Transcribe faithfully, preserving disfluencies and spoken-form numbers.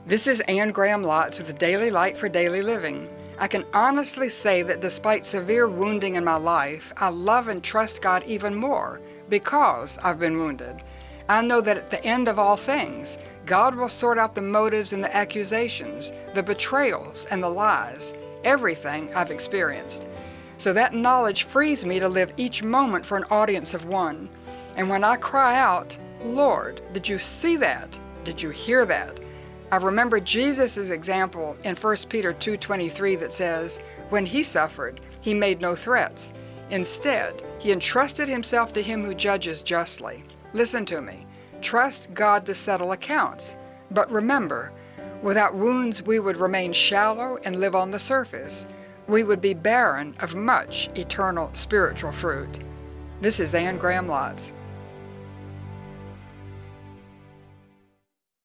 This is Anne Graham Lotz with Daily Light for Daily Living. I can honestly say that despite severe wounding in my life, I love and trust God even more because I've been wounded. I know that at the end of all things, God will sort out the motives and the accusations, the betrayals and the lies, everything I've experienced. So that knowledge frees me to live each moment for an audience of one. And when I cry out, "Lord, did you see that? Did you hear that?" I remember Jesus' example in First Peter two twenty-three that says, when he suffered, he made no threats. Instead, he entrusted himself to him who judges justly. Listen to me. Trust God to settle accounts. But remember, without wounds we would remain shallow and live on the surface. We would be barren of much eternal spiritual fruit. This is Anne Graham Lotz.